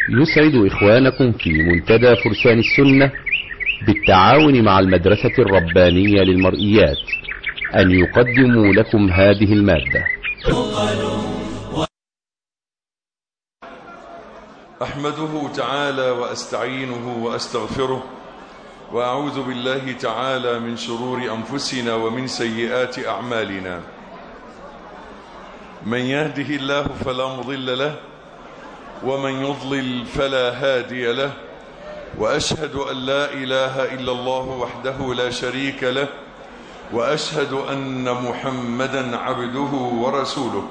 يسعد إخوانكم في منتدى فرسان السنة بالتعاون مع المدرسة الربانية للمرئيات أن يقدموا لكم هذه المادة. أحمده تعالى وأستعينه وأستغفره وأعوذ بالله تعالى من شرور أنفسنا ومن سيئات أعمالنا. من يهده الله فلا مضل له ومن يضلل فلا هادي له، وأشهد أن لا إله إلا الله وحده لا شريك له، وأشهد أن محمدا عبده ورسوله.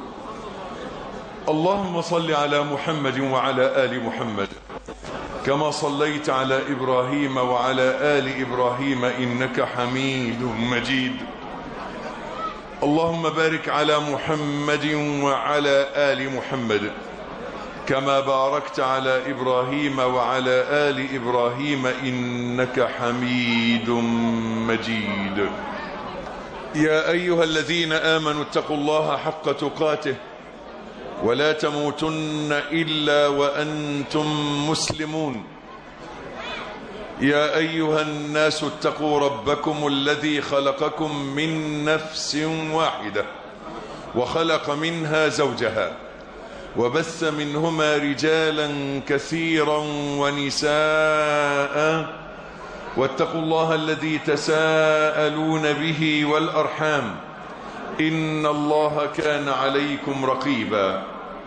اللهم صل على محمد وعلى آل محمد كما صليت على إبراهيم وعلى آل إبراهيم إنك حميد مجيد. اللهم بارك على محمد وعلى آل محمد كما باركت على إبراهيم وعلى آل إبراهيم إنك حميد مجيد. يا أيها الذين آمنوا اتقوا الله حق تقاته ولا تموتن إلا وأنتم مسلمون. يا أيها الناس اتقوا ربكم الذي خلقكم من نفس واحدة وخلق منها زوجها وبث منهما رجالا كثيرا ونساء، واتقوا الله الذي تساءلون به والأرحام إن الله كان عليكم رقيبا.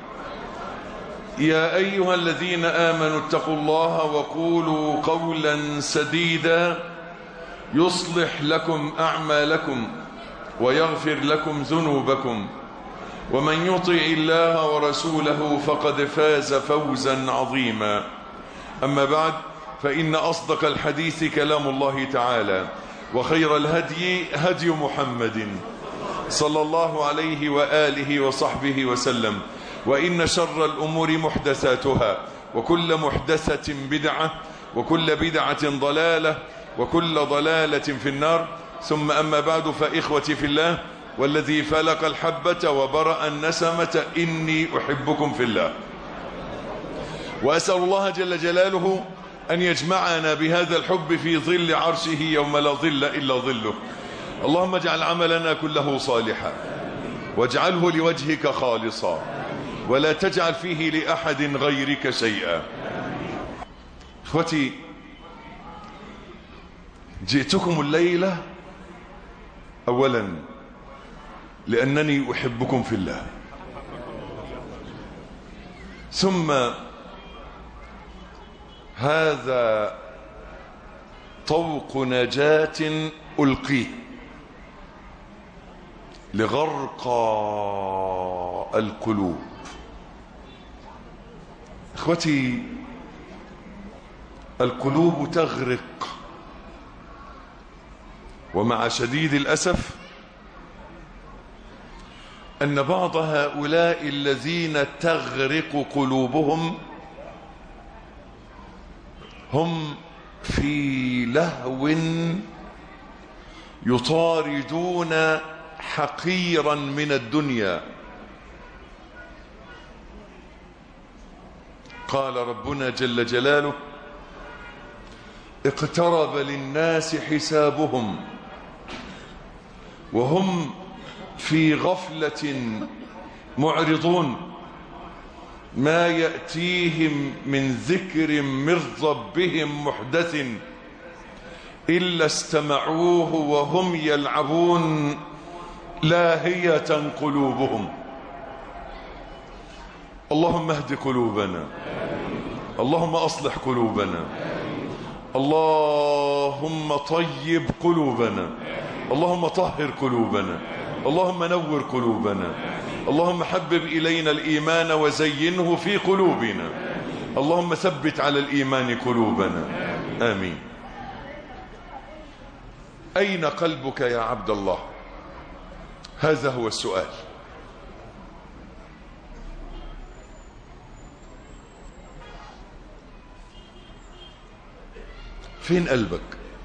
يا أيها الذين آمنوا اتقوا الله وقولوا قولا سديدا يصلح لكم أعمالكم ويغفر لكم ذنوبكم، ومن يطع الله ورسوله فقد فاز فوزا عظيما. أما بعد، فإن أصدق الحديث كلام الله تعالى، وخير الهدي هدي محمد صلى الله عليه وآله وصحبه وسلم، وإن شر الأمور محدثاتها، وكل محدثة بدعة، وكل بدعة ضلالة، وكل ضلالة في النار. ثم أما بعد، فإخوتي في الله والذي فلق الحبة وبرأ النسمة إني أحبكم في الله، وأسأل الله جل جلاله أن يجمعنا بهذا الحب في ظل عرشه يوم لا ظل إلا ظله. اللهم اجعل عملنا كله صالحا واجعله لوجهك خالصا ولا تجعل فيه لأحد غيرك شيئا. اخوتي، جئتكم الليلة أولا لأنني أحبكم في الله، ثم هذا طوق نجاة ألقيه لغرقى القلوب. اخوتي، القلوب تغرق، ومع شديد الأسف أن بعض هؤلاء الذين تغرق قلوبهم هم في لهو يطاردون حقيرا من الدنيا. قال ربنا جل جلاله: اقترب للناس حسابهم وهم في غفلة معرضون، ما يأتيهم من ذكر من ربهم محدث إلا استمعوه وهم يلعبون لاهية قلوبهم. اللهم اهد قلوبنا، اللهم أصلح قلوبنا، اللهم طيب قلوبنا، اللهم طهر قلوبنا، اللهم نور قلوبنا، اللهم حبب إلينا الإيمان وزينه في قلوبنا، اللهم ثبت على الإيمان قلوبنا، آمين. أين قلبك يا عبد الله؟ هذا هو السؤال. فين قلبك؟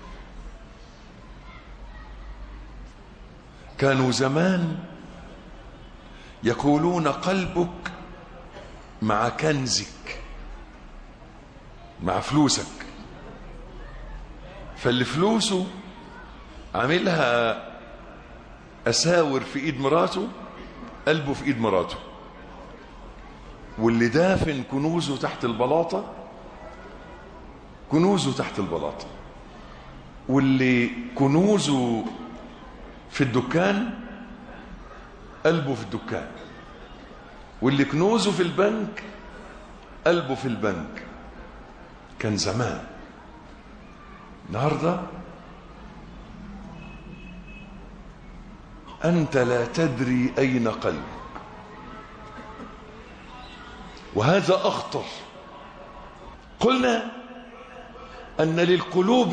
كانوا زمان يقولون قلبك مع كنزك، مع فلوسك. فاللي فلوسه عاملها أساور في إيد مراته، قلبه في إيد مراته. واللي دافن كنوزه تحت البلاطة، كنوزه تحت البلاطة. واللي كنوزه في الدكان، قلبه في الدكان. واللي كنوزه في البنك، قلبه في البنك. كان زمان. النهارده أنت لا تدري أين قلبك، وهذا أخطر. قلنا أن للقلوب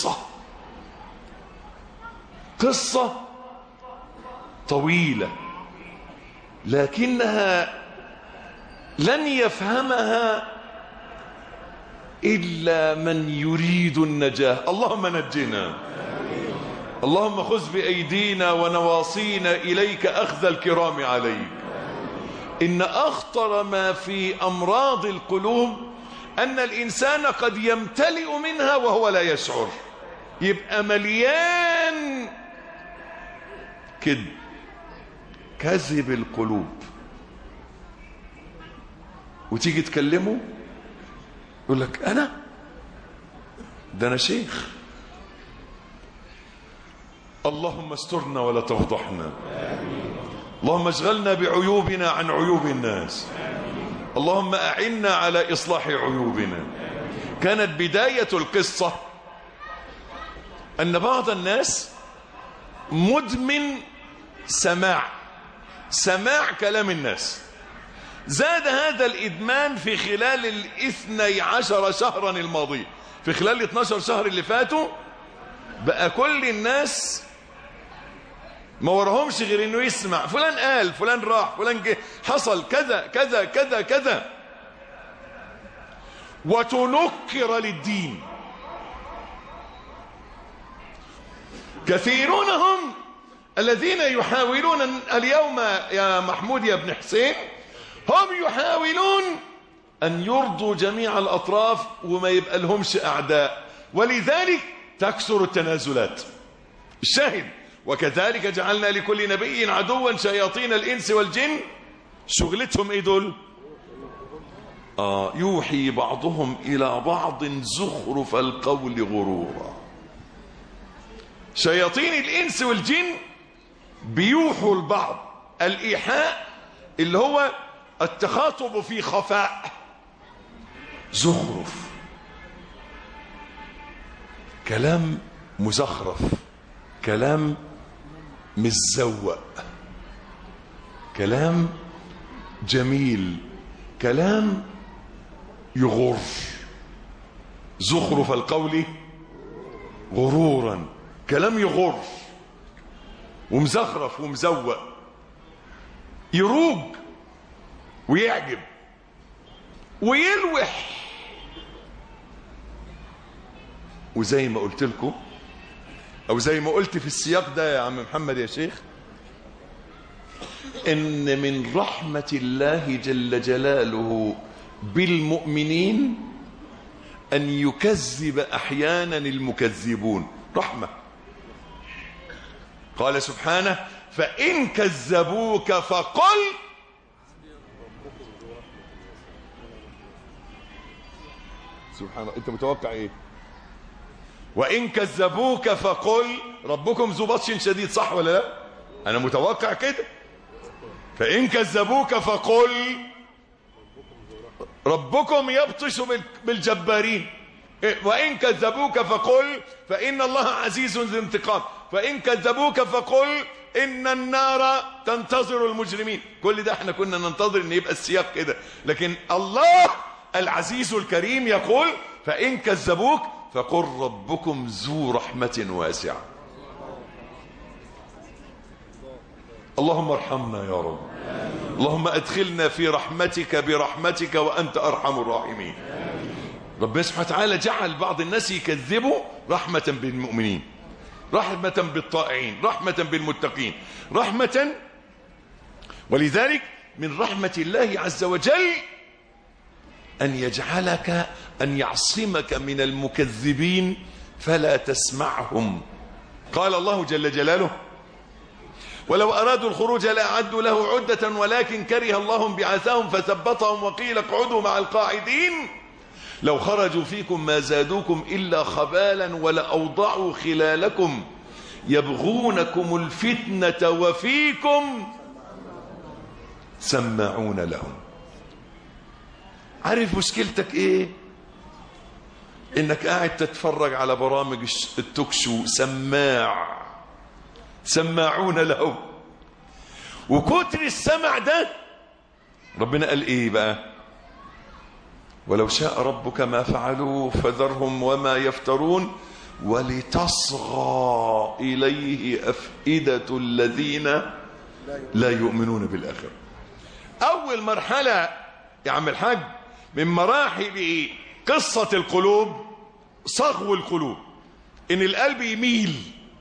قصة طويلة، لكنها لن يفهمها إلا من يريد النجاة. اللهم نجنا، اللهم خذ بأيدينا ونواصينا إليك أخذ الكرام عليك. إن أخطر ما في أمراض القلوب أن الإنسان قد يمتلئ منها وهو لا يشعر، يبقى مليان كذب القلوب، وتيجي تكلمه يقول لك أنا شيخ. اللهم استرنا ولا تفضحنا، اللهم اشغلنا بعيوبنا عن عيوب الناس، اللهم أعنا على إصلاح عيوبنا. كانت بداية القصة أن بعض الناس مدمن سماع كلام الناس. زاد هذا الإدمان في خلال 12 شهرا الماضية. في خلال 12 شهر اللي فاتوا بقى كل الناس ما وراهمش غير انه يسمع فلان قال، فلان راح، فلان جه، حصل كذا كذا كذا كذا، وتنكر للدين. كثيرون هم الذين يحاولون اليوم يا محمود يا ابن حسين، هم يحاولون أن يرضوا جميع الأطراف وما يبقى لهمش أعداء، ولذلك تكثر التنازلات. الشاهد: وكذلك جعلنا لكل نبي عدوا شياطين الإنس والجن. شغلتهم ايه دول؟ يوحي بعضهم إلى بعض زخرف القول غرورا. شياطين الإنس والجن بيوحوا البعض. الإيحاء اللي هو التخاطب في خفاء. زخرف، كلام مزخرف، كلام متزوق، كلام جميل، كلام يغر. زخرف القول غرورا، كلام يغر ومزخرف ومزوق، يروج ويعجب ويلوح. وزي ما قلت لكم، او زي ما قلت في السياق ده يا عم محمد يا شيخ، ان من رحمة الله جل جلاله بالمؤمنين ان يكذب احيانا المكذبون. رحمة. قال سبحانه: فإن كذبوك فقل. سبحان الله، انت متوقع ايه؟ وإن كذبوك فقل ربكم ذو بطش شديد، صح ولا لا؟ أنا متوقع كده. فإن كذبوك فقل ربكم يبطش بالجبارين. وإن كذبوك فقل فإن الله عزيز ذو انتقام. فإن كذبوك فقل إن النار تنتظر المجرمين. كل ده احنا كنا ننتظر ان يبقى السياق كده، لكن الله العزيز الكريم يقول: فإن كذبوك فقل ربكم ذو رحمة واسعة. اللهم ارحمنا يا رب، اللهم ادخلنا في رحمتك برحمتك وأنت أرحم الراحمين. ربنا سبحانه وتعالى جعل بعض الناس يكذبوا رحمة بالمؤمنين، رحمة بالطائعين، رحمة بالمتقين، رحمة. ولذلك من رحمة الله عز وجل أن يجعلك، أن يعصمك من المكذبين فلا تسمعهم. قال الله جل جلاله: ولو أرادوا الخروج لأعدوا له عدة ولكن كره الله بعثهم فثبطهم وقيل اقعدوا مع القاعدين لو خرجوا فيكم ما زادوكم إلا خبالا ولأوضعوا خلالكم يبغونكم الفتنة وفيكم سماعون لهم. عارف مشكلتك ايه؟ انك قاعد تتفرج على برامج التوكشو، سماعون لهم. وكتر السمع ده ربنا قال ايه بقى؟ ولو شاء ربك ما فعلوا فذرهم وما يفترون ولتصغى إليه أفئدة الذين لا يؤمنون بالآخرة. أول مرحلة يا عم الحاج من مراحل قصة القلوب صغو القلوب، إن القلب يميل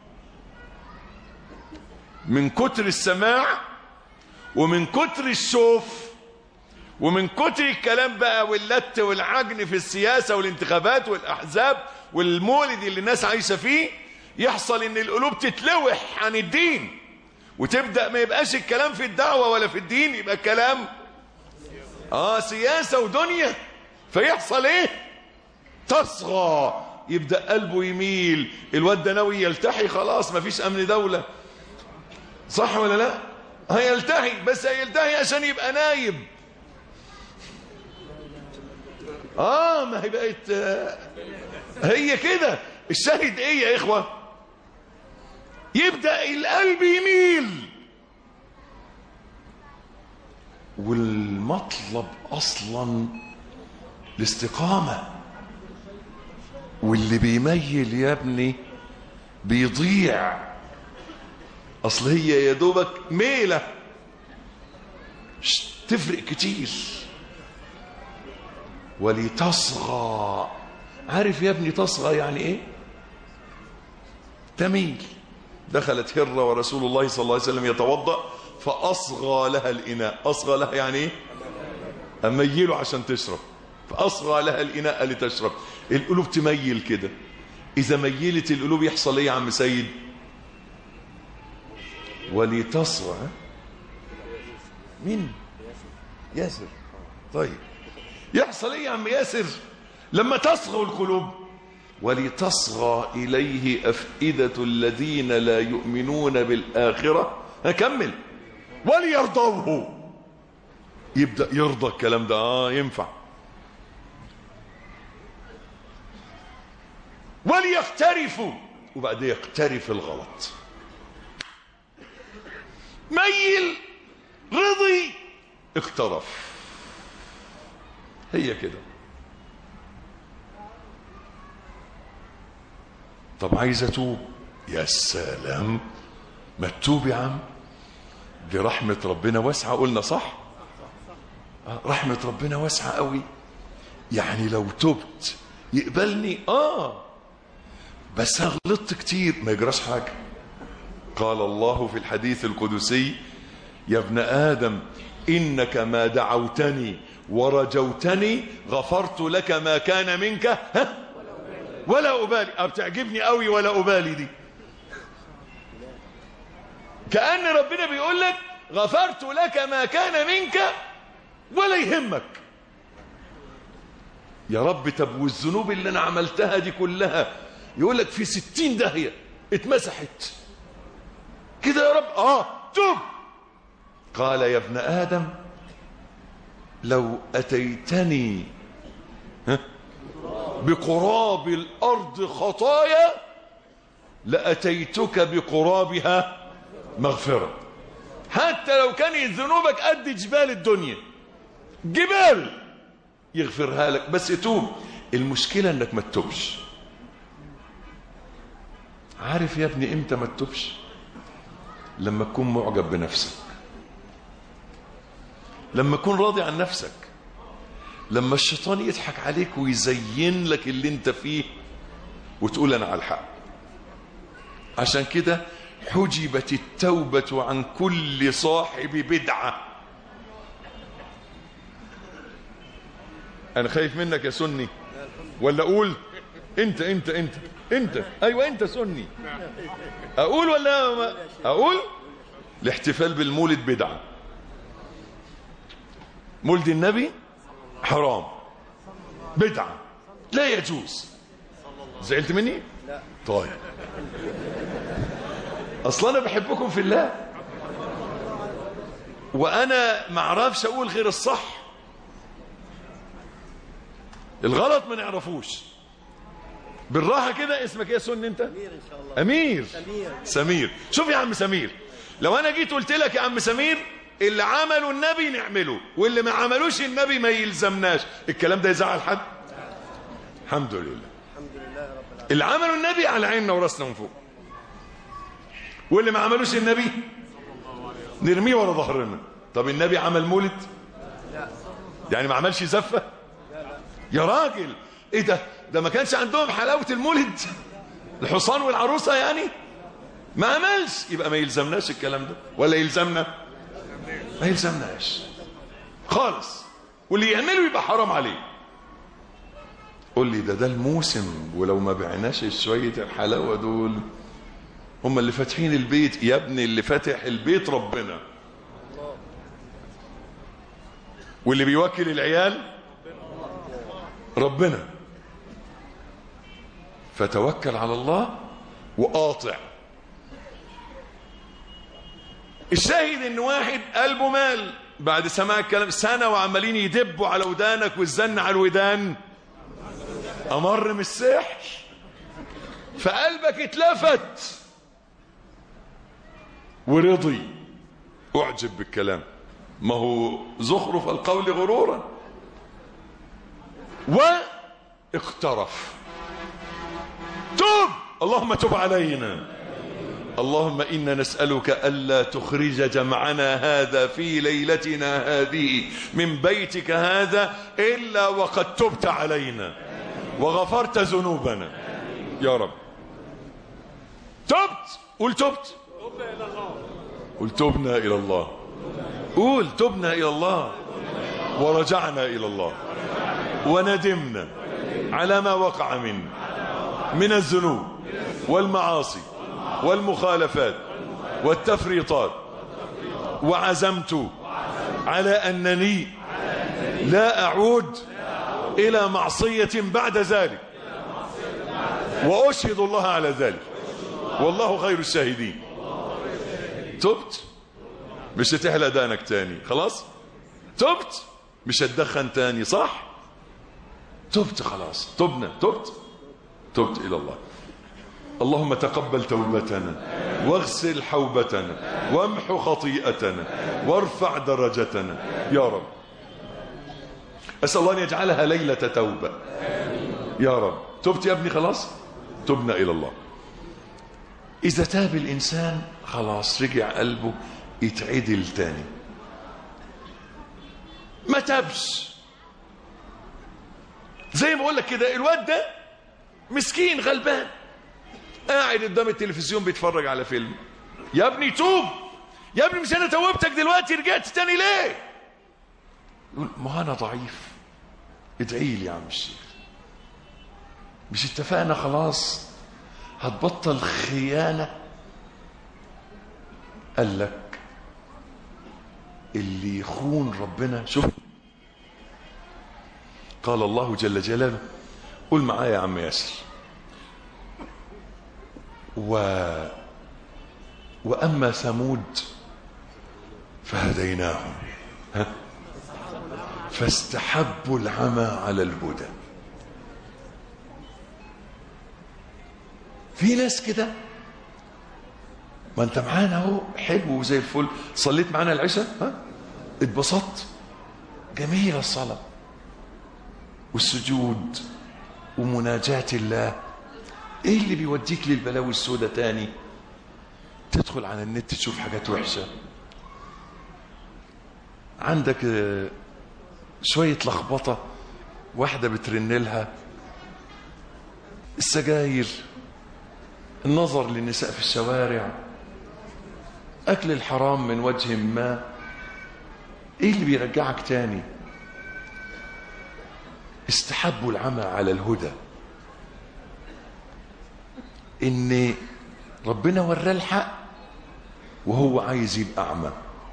من كتر السماع ومن كتر الشوف ومن كتر الكلام بقى واللت والعجن في السياسة والانتخابات والأحزاب والمولد اللي الناس عايشة فيه، يحصل ان القلوب تتلوح عن الدين وتبدأ ما يبقاش الكلام في الدعوة ولا في الدين، يبقى الكلام سياسة ودنيا. فيحصل ايه؟ تصغى، يبدأ قلبه يميل. الواد ده ناوي يلتحي، خلاص مفيش امن دولة، صح ولا لا؟ هيلتحي، بس هيلتحي عشان يبقى نايب. ما هي بقت هي كده. الشاهد ايه يا اخوة؟ يبدأ القلب يميل، والمطلب اصلا الاستقامة، واللي بيميل يا ابني بيضيع. اصل هي يا دوبك ميلة تفرق كتير. ولتصغى، عارف يا ابني تصغى يعني ايه؟ تميل. دخلت هرة ورسول الله صلى الله عليه وسلم يتوضأ فأصغى لها الإناء. أصغى لها يعني ايه؟ أميله عشان تشرب، فأصغى لها الإناء لتشرب. القلوب تميل كده. إذا ميلت القلوب يحصل ايه يا عم سيد؟ ولتصغى. مين؟ ياسر. طيب يحصل ايه يا عم ياسر لما تصغى القلوب؟ ولتصغى إليه أفئدة الذين لا يؤمنون بالآخرة. هكمل. وليرضوه، يبدأ يرضى الكلام ده. ينفع. وليقترفوا، وبعد يقترف الغلط. ميل، رضي، اقترف. هي كده. طب عايز اتوب، يا سلام، ما تتوب يا عم، دي رحمة ربنا واسعة. قلنا صح؟ رحمة ربنا واسعة قوي. يعني لو تبت يقبلني، بس غلطت كتير، ما يجراش حاجة. قال الله في الحديث القدسي: يا ابن آدم إنك ما دعوتني ورجوتني غفرت لك ما كان منك ولا أبالي. بتعجبني قوي ولا أبالي دي، كأن ربنا بيقول لك غفرت لك ما كان منك ولا يهمك. يا رب طب والذنوب اللي أنا عملتها دي كلها، يقول لك في 60 داهية اتمسحت كده يا رب. توب. قال: يا ابن آدم لو أتيتني بقراب الأرض خطايا لأتيتك بقرابها مغفرة. حتى لو كانت ذنوبك قد جبال الدنيا، جبال، يغفرها لك، بس توب. المشكلة انك ما تتوبش. عارف يا ابني امتى ما تتوبش؟ لما تكون معجب بنفسك، لما تكون راضي عن نفسك، لما الشيطان يضحك عليك ويزين لك اللي انت فيه وتقول انا على الحق. عشان كده حجبت التوبة عن كل صاحب بدعة. انا خايف منك يا سني. ولا اقول انت ايوه انت سني. اقول ولا ما اقول؟ الاحتفال بالمولد بدعة. مولد النبي حرام، بدعة، لا يجوز. زعلت مني؟ لا. طيب اصلا انا بحبكم في الله، وانا ما اعرفش اقول غير الصح، الغلط ما نعرفوش. بالراحه كده. اسمك ايه يا سن انت؟ امير ان شاء الله. امير سمير. شوف يا عم سمير، لو انا جيت قلت لك يا عم سمير اللي عمله النبي نعمله واللي ما عملوش النبي ما يلزمناش، الكلام ده يزعل حد؟ الحمد لله. الحمد لله رب العالمين. اللي عمله النبي على عيننا وراسنا من فوق، واللي ما عملوش النبي نرميه ورا ظهرنا. طب النبي عمل مولد؟ يعني ما عملش زفه؟ يا راجل ايه ده ما كانش عندهم حلاوه المولد الحصان والعروسه يعني؟ ما عملش، يبقى ما يلزمناش الكلام ده. ولا يلزمنا؟ ما يلزمناش خالص. واللي يعمله يبقى حرام عليه. قول لي ده الموسم، ولو ما بعناش شويه الحلاوه دول هم اللي فاتحين البيت. يا ابني اللي فاتح البيت ربنا، واللي بيوكل العيال ربنا. فتوكل على الله وقاطع. الشاهد ان واحد قلبه مال بعد سماع الكلام سنة وعمالين يدبوا على ودانك والزن على الودان، امر من السحر، فقلبك اتلفت ورضي، اعجب بالكلام. ما هو زخرف القول غرورا، واقترف. توب، اللهم تب علينا. اللهم إنا نسألك ألا تخرج جمعنا هذا في ليلتنا هذه من بيتك هذا إلا وقد تبت علينا وغفرت ذنوبنا يا رب. تبت. قول تبت. قول تبنا إلى الله. قول تبنا إلى الله ورجعنا إلى الله وندمنا على ما وقع منا من الذنوب والمعاصي والمخالفات والتفريطات، وعزمت على أنني لا أعود إلى معصية بعد ذلك، وأشهد الله على ذلك والله خير الشاهدين. تبت، مش هتحلق دانك تاني خلاص. تبت، مش هتدخن تاني صح. تبت خلاص. تبنا. تبت إلى الله. اللهم تقبل توبتنا واغسل حوبتنا وامحو خطيئتنا وارفع درجتنا يا رب. أسأل الله أن يجعلها ليلة توبة يا رب. تبت يا ابني خلاص. تبنا إلى الله. إذا تاب الإنسان خلاص رجع قلبه يتعدل تاني. ما تابش زي ما بقول لك كده، الواد ده مسكين غلبان قاعد قدام التلفزيون بيتفرج على فيلم. يا ابني توب يا ابني، مش انا توبتك دلوقتي رجعت تاني ليه؟ يقول ما انا ضعيف. ادعي لي يا عم الشيخ. مش اتفقنا خلاص هتبطل خيانة؟ قال لك اللي يخون ربنا. شوف قال الله جل جلاله، قول معايا يا عم ياسر، وأما ثمود فهديناهم فاستحبوا العمى على الهدى. في ناس كده، ما انت معانا اهو حلو وزي الفل، صليت معانا العشاء اتبسطت، جميلة الصلاة والسجود ومناجاة الله. ايه اللي بيوديك للبلاوي السوداء تاني؟ تدخل على النت تشوف حاجات وحشة، عندك شوية لخبطة، واحدة بترنلها، السجاير، النظر للنساء في الشوارع، أكل الحرام من وجه ما. ايه اللي بيرجعك تاني؟ استحبوا العمى على الهدى، ان ربنا وراه الحق وهو عايز يبقى اعمى.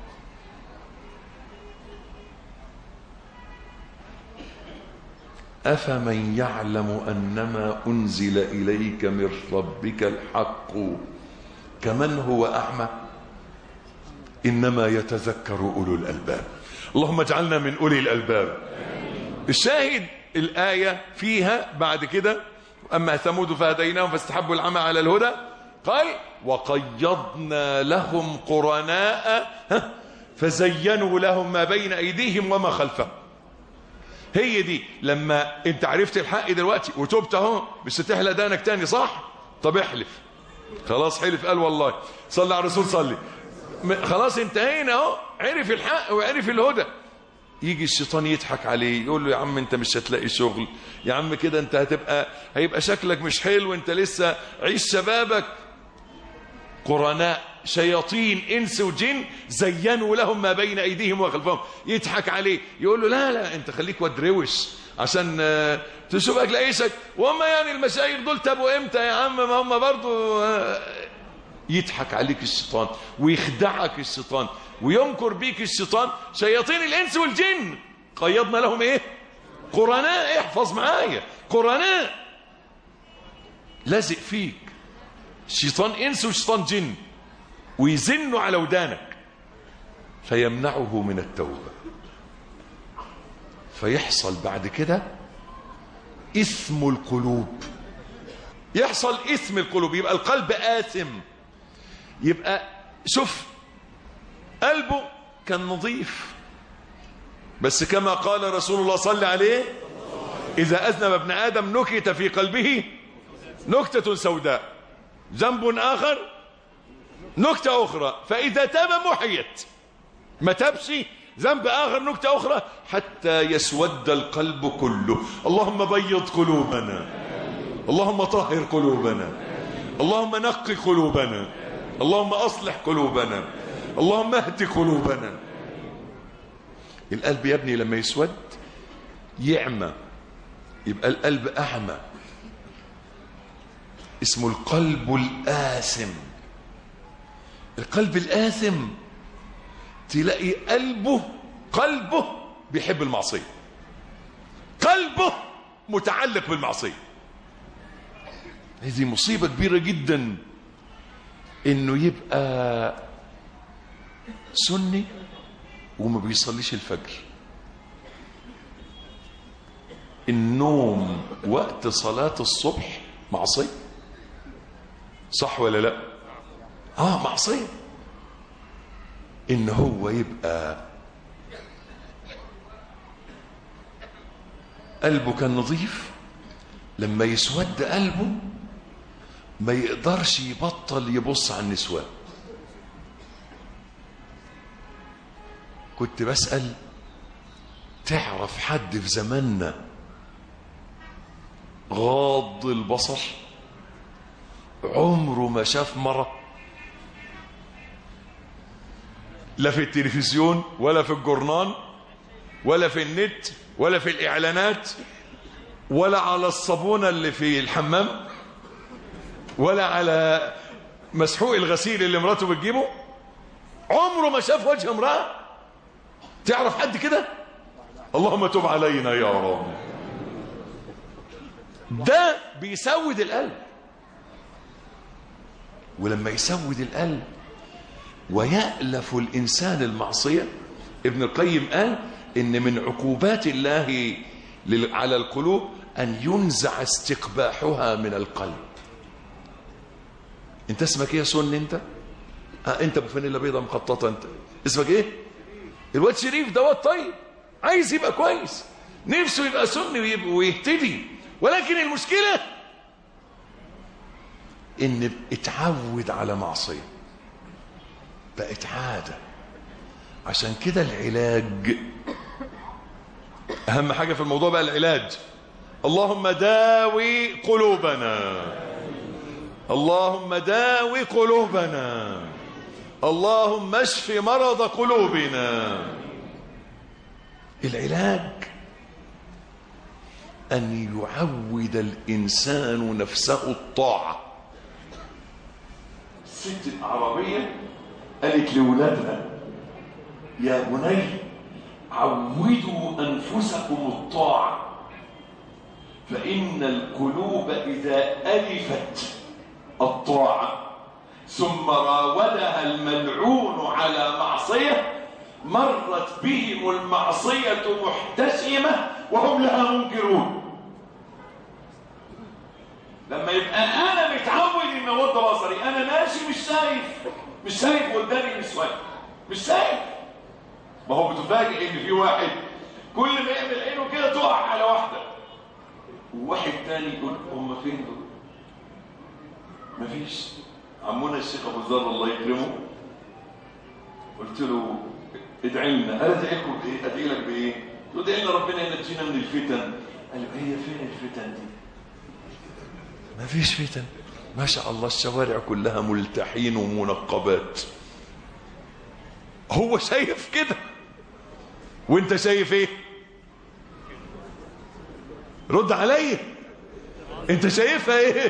أفمن يعلم أنما أنزل إليك من ربك الحق كمن هو أعمى إنما يتذكر أولو الألباب. اللهم اجعلنا من أولي الألباب. الشاهد الآية فيها بعد كده أما ثمود فهديناهم فاستحبوا العمى على الهدى، قال وقيضنا لهم قرناء فزينوا لهم ما بين أيديهم وما خلفهم. هي دي لما انت عرفت الحق دلوقتي وتوبت اهو، مش هتحلق دانك تاني صح؟ طب احلف. خلاص حلف قال والله. صلى على الرسول صلي. خلاص انتهينا اهو، عرف الحق وعرف الهدى. يجي الشيطان يضحك عليه يقول له يا عم انت مش هتلاقي شغل، يا عم كده انت هيبقى شكلك مش حلو، انت لسه عيش شبابك. قرناء شياطين انس وجن زينوا لهم ما بين ايديهم وخلفهم، يضحك عليه يقول له لا انت خليك ودروش عشان تشوف اكل عيشك، وهم يعني المشايخ دول تابوا امتى يا عم، ما هم برضو. يضحك عليك الشيطان ويخدعك الشيطان ويمكر بيك الشيطان. شياطين الانس والجن قيضنا لهم ايه؟ قرناء. احفظ معايا، قرناء لازق فيك، شيطان انس وشيطان جن، ويزنوا على ودانك فيمنعه من التوبة. فيحصل بعد كده إثم القلوب، يحصل إثم القلوب، يبقى القلب آثم. يبقى شوف قلبه كان نظيف، بس كما قال رسول الله صلى عليه إذا أذنب ابن آدم نكت في قلبه نكتة سوداء، ذنب آخر نكتة أخرى، فإذا تاب محيت. ما تبش ذنب آخر نكتة أخرى حتى يسود القلب كله. اللهم بيض قلوبنا، اللهم طهر قلوبنا، اللهم نقي قلوبنا، اللهم أصلح قلوبنا، اللهم اهد قلوبنا. القلب يا ابني لما يسود يعمى، يبقى القلب أعمى، اسمه القلب الآثم. القلب الآثم تلاقي قلبه بيحب المعصية، قلبه متعلق بالمعصية. هذه مصيبة كبيرة جدا، انه يبقى سني وما بيصليش الفجر، النوم وقت صلاة الصبح معصية، صح ولا لا؟ معصية. ان هو يبقى قلبه كان نظيف، لما يسود قلبه ما يقدرش يبطل يبص على النسوان. كنت بسأل تعرف حد في زماننا غاض البصر عمره ما شاف مرة، لا في التلفزيون ولا في الجورنان ولا في النت ولا في الإعلانات ولا على الصابونة اللي في الحمام ولا على مسحوق الغسيل اللي مراته بتجيبه؟ عمره ما شاف وجه امرأة. تعرف حد كده؟ اللهم تب علينا يا رب. ده بيسود القلب، ولما يسود القلب ويألف الإنسان المعصية، ابن القيم قال إن من عقوبات الله على القلوب أن ينزع استقباحها من القلب. انت اسمك ايه يا سن انت؟ انت ابو فانيلا بيضة مخططة، انت اسمك ايه؟ الواد شريف دوت طيب، عايز يبقى كويس، نفسه يبقى سني ويهتدي، ولكن المشكلة ان اتعود على معصية، بقت عادة. عشان كده العلاج اهم حاجة في الموضوع بقى العلاج. اللهم داوي قلوبنا، اللهم داوي قلوبنا، اللهم اشف مرض قلوبنا. العلاج أن يعود الإنسان نفسه الطاعة. الست الأعرابية قالت لأولادها يا بني عودوا أنفسكم الطاعة، فإن القلوب إذا ألفت الطاعة ثم راودها الملعون على معصية مرت بهم المعصية محتشمة وهم لها منكرون. لما يبقى أنا متعود إن أغض بصري، أنا ماشي مش شايف قدامي نسوان، مش شايف. ما هو بتفاجئ إن في واحد كل ما يعمل عينه كده تقع على واحدة، وواحد تاني يقول هم فين دول؟ مفيش. عمونا الشيخ أبو ذر الله يكرمه قلت له ادعي لنا. قال ادعيكم بايه؟ ادعي لك بايه؟ قلت له ادعي لنا ربنا ينجينا من الفتن. قال له هي فين الفتن دي؟ مفيش فتن، ما شاء الله الشوارع كلها ملتحين ومنقبات. هو شايف كده وانت شايف ايه؟ رد عليا، انت شايفها ايه؟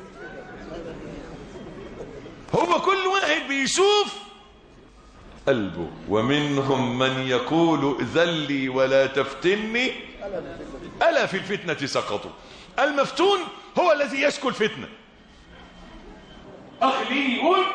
هو كل واحد بيشوف قلبه. ومنهم من يقول ذلي ولا تفتني ألا في الفتنة سقطوا. المفتون هو الذي يشكو الفتنة. أخي ليه يقول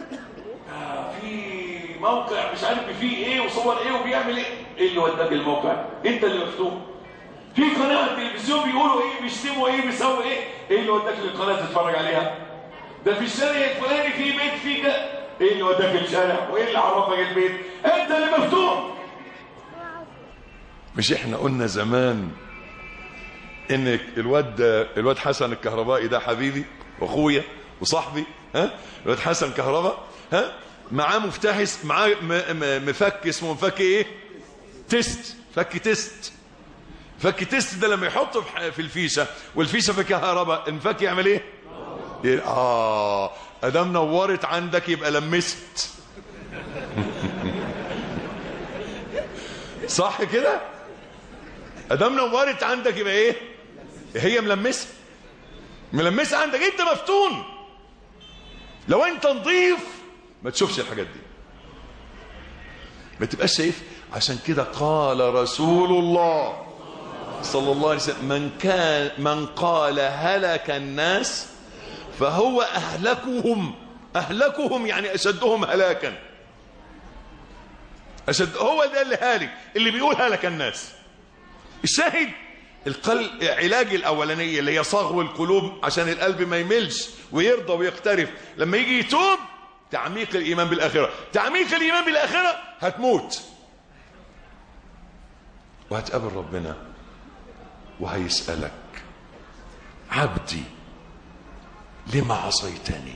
في موقع مش عارف فيه ايه وصور ايه وبيعمل ايه. ايه اللي وداك الموقع؟ انت اللي مفتون. في قناة التلفزيون بيقولوا ايه، بيشتموا ايه، بيسووا ايه. ايه اللي وداك للقناة تتفرج عليها؟ ده في الشارع الفلاني في بيت فيه ده. ايه اللي وداك الشارع وايه اللي عرفك البيت؟ انت اللي مفتون. مش احنا قلنا زمان ان الواد حسن الكهربائي ده حبيبي واخويا وصاحبي، الواد حسن كهرباء، معاه مفتاح، معاه مفك اسمه مفك ايه؟ تيست. فك تيست ده لما يحطه في الفيشه والفيشه في كهرباء المفك يعمل ايه؟ ادام نورت عندك يبقى لمست. صح كده؟ ادام نورت عندك يبقى ايه؟ هي ملمسه عندك. انت مفتون. لو انت نظيف ما تشوفش الحاجات دي، ما تبقاش شايف. عشان كده قال رسول الله صلى الله عليه وسلم من قال هلك الناس فهو أهلكهم يعني أشدهم هلاكا. هو ده اللي هالك، اللي بيقول هلك الناس. الشاهد القلب، علاج الأولانية اللي هي صغو القلوب عشان القلب ما يملش ويرضى ويقترف. لما يجي يتوب تعميق الإيمان بالآخرة. تعميق الإيمان بالآخرة هتموت وهتقابل ربنا وهيسألك عبدي لما عصيتني.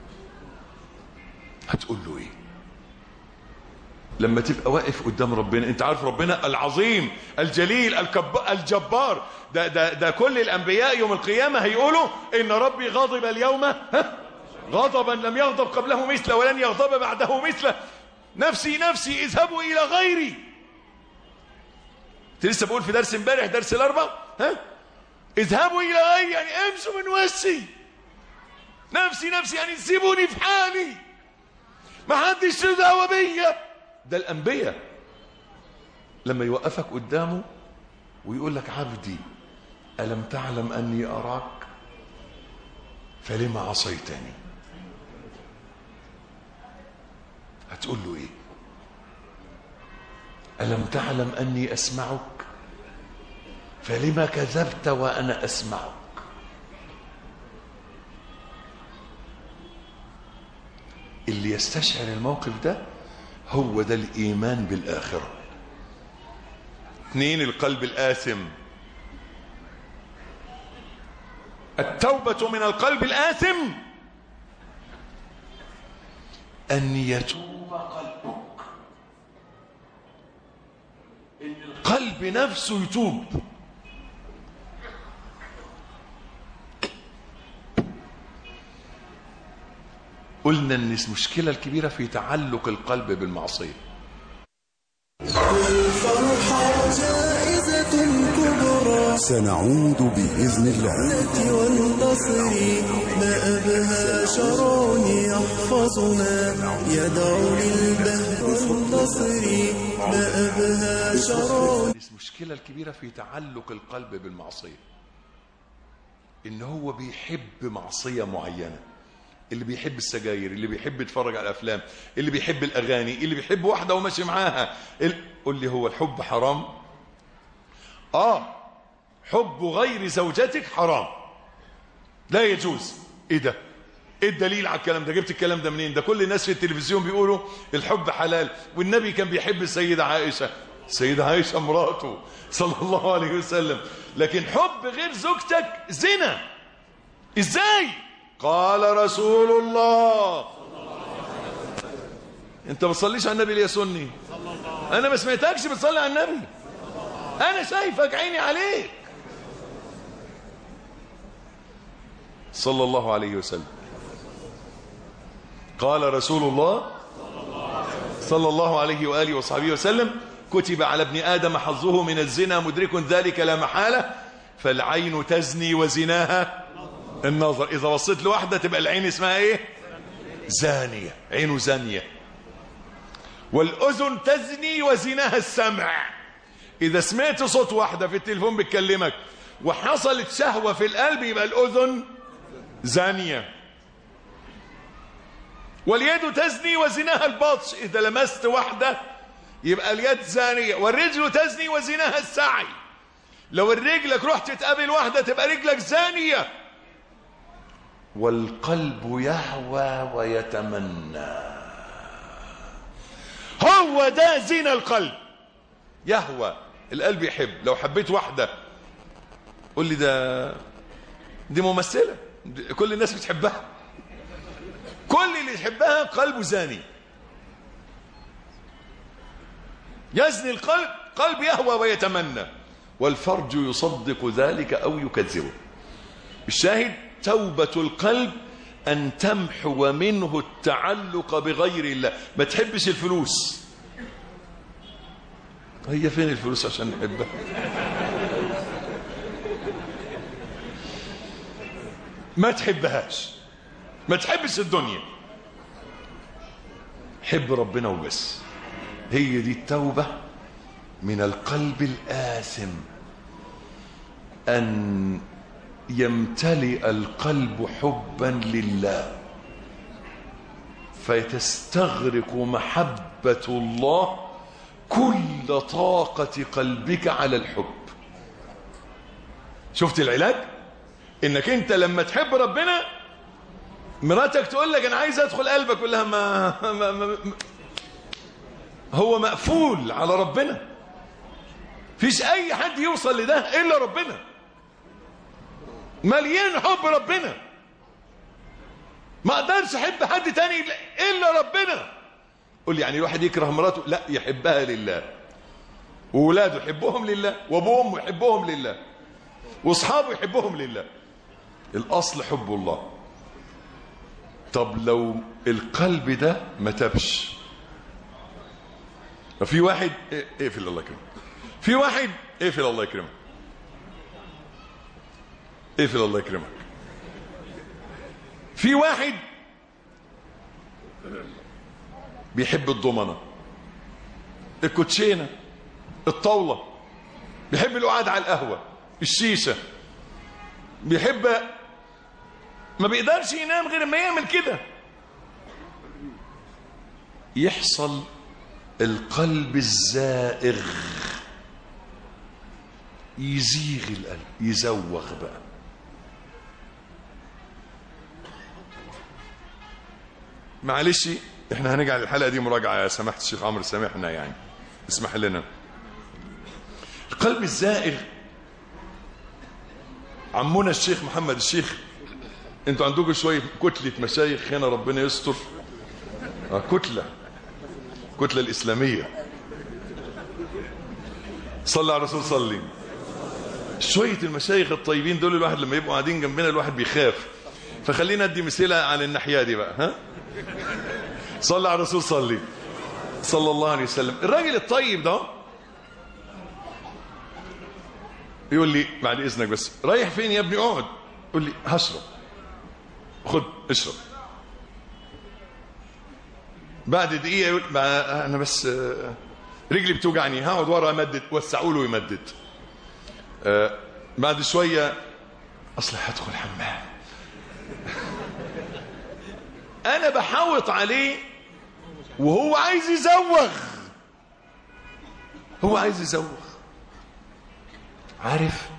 هتقول له ايه لما تبقى واقف قدام ربنا؟ انت عارف ربنا العظيم الجليل الجبار ده كل الانبياء يوم القيامة هيقولوا ان ربي غضب اليوم غضبا لم يغضب قبله مثله ولن يغضب بعده مثله. نفسي نفسي اذهبوا الى غيري. انت لسه بقول في درس امبارح درس الاربع، اذهبوا الى غيري يعني امشوا من وشي. نفسي يعني سيبوني في حالي، ما حدش له دعوه بيا. ده الانبياء لما يوقفك قدامه ويقول لك عبدي الم تعلم اني اراك فلما عصيتني، هتقول له ايه؟ الم تعلم اني اسمعك فلما كذبت وانا اسمعك. اللي يستشعر الموقف ده هو ده الإيمان بالآخرة. 2 القلب الآثم. التوبة من القلب الآثم أن يتوب قلبك، إن القلب نفسه يتوب. قلنا ان المشكلة الكبيرة في تعلق القلب بالمعصية. الفرحة جائزة كبرى سنعود بإذن الله. والنصر ما أبهى شرع يحفظنا يدعو للبهج والنصر ما أبهى شرع. المشكلة الكبيرة في تعلق القلب بالمعصية، إن هو بيحب معصية معينة. اللي بيحب السجاير، اللي بيحب يتفرج على الأفلام، اللي بيحب الأغاني، اللي بيحب واحدة وماشي معاها. قل لي هو الحب حرام؟ حب غير زوجتك حرام، لا يجوز. ايه ده؟ ايه الدليل على الكلام ده؟ جبت الكلام ده منين؟ ده كل الناس في التلفزيون بيقولوا الحب حلال، والنبي كان بيحب السيدة عائشة، السيدة عائشة مراته صلى الله عليه وسلم. لكن حب غير زوجتك زنا. ازاي؟ قال رسول الله. انت ما بتصليش على النبي ليه يا سني؟ انا ما سمعتكش بتصلي على النبي، انا شايفك عيني عليك صلى الله عليه وسلم. قال رسول الله صلى الله عليه وآله وصحبه وسلم: كتب على ابن آدم حظه من الزنا مدرك ذلك لا محالة، فالعين تزني وزناها النظر. إذا بصيت لواحدة تبقى العين اسمها ايه؟ زانية، عينه زانية. والأذن تزني وزناها السمع. إذا سمعت صوت واحدة في التليفون بتكلمك وحصلت شهوة في القلب يبقى الأذن زانية. واليد تزني وزناها البطش. إذا لمست واحدة يبقى اليد زانية. والرجل تزني وزناها السعي. لو الرجلك رحت تقابل واحدة تبقى رجلك زانية. والقلب يهوى ويتمنى، هو ده زنا القلب. يهوى، القلب يحب. لو حبيت واحدة قول لي دي ممثلة، كل الناس بتحبها، كل اللي يحبها قلبه زاني. يزني القلب، قلب يهوى ويتمنى، والفرج يصدق ذلك أو يكذبه. الشاهد: توبة القلب أن تمحو منه التعلق بغير الله. ما تحبش الفلوس. هي فين الفلوس عشان نحبها؟ ما تحبهاش. ما تحبش الدنيا، حب ربنا وبس. هي دي التوبة من القلب الآثم، أن يمتلئ القلب حبا لله فتستغرق محبة الله كل طاقة قلبك على الحب. شفت العلاج؟ انك انت لما تحب ربنا مراتك تقول لك انا عايز ادخل قلبك، كلها ما هو مقفول على ربنا. فيش اي حد يوصل لده الا ربنا، مليان حب ربنا. ما اقدرش احب حد تاني الا ربنا. قول لي يعني الواحد يكره مراته؟ لا، يحبها لله، وولاده يحبهم لله، وابوهم يحبهم لله، واصحابه يحبهم لله. الاصل حب الله. طب لو القلب ده ما تبش، في واحد اقفل الله يكرمك، في واحد اقفل الله يكرمك، اقفل الله يكرمك، في واحد بيحب الضمنه، الكوتشينه، الطاوله، بيحب القعاد على القهوه، الشيشه، بيحب، ما بيقدرش ينام غير ما يعمل كده. يحصل القلب الزائغ، يزيغ القلب، يزوغ بقى. معلش احنا هنجعل الحلقه دي مراجعه يا سماحه الشيخ عمرو، سامحنا يعني، اسمح لنا. القلب الزائغ، عمونا الشيخ محمد الشيخ، انتوا عندكم شويه كتله مشايخ هنا ربنا يستر، كتله الاسلاميه. صلى على الرسول، صلي. شويه المشايخ الطيبين دول الواحد لما يبقوا قاعدين جنبنا الواحد بيخاف، فخلينا ادي مثله عن الناحيه دي بقى. ها، صلى على الرسول، صلي صلى الله عليه وسلم. الراجل الطيب ده يقول لي بعد اذنك بس رايح فين يا ابني؟ اقعد. يقول لي هشرب. خد اشرب. بعد دقيقه يقول انا بس رجلي بتوجعني هقعد ورا امدد. وسعوا له يمدد. بعد شويه اصل هدخل حمام. انا بحاوط عليه وهو عايز يزوغ. هو عايز يزوغ. عارف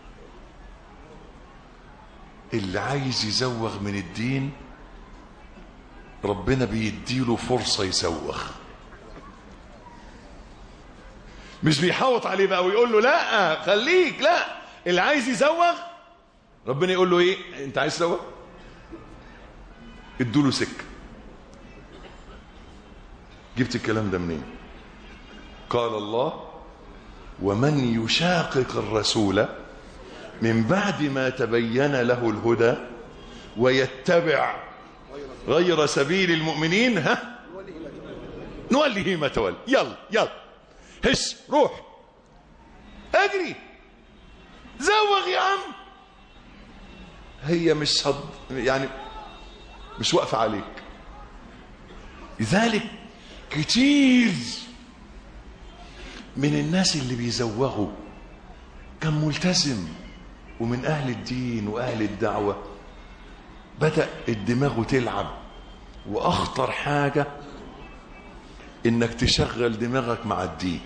اللي عايز يزوغ من الدين ربنا بيديله فرصة يزوغ، مش بيحاوط عليه بقى ويقول له لا خليك. لا، اللي عايز يزوغ ربنا يقول له ايه؟ انت عايز تزوغ؟ ادوله سكة. جبت الكلام ده منين؟ قال الله ومن يشاقق الرسول من بعد ما تبين له الهدى ويتبع غير سبيل المؤمنين نوليه ما تولى. يلا يلا هش روح اجري زوغ يا عم. هي مش يعني مش واقفة عليك. لذلك كتير من الناس اللي بيزوغوا كان ملتزم ومن أهل الدين وأهل الدعوة، بدأ الدماغ تلعب. وأخطر حاجة إنك تشغل دماغك مع الدين.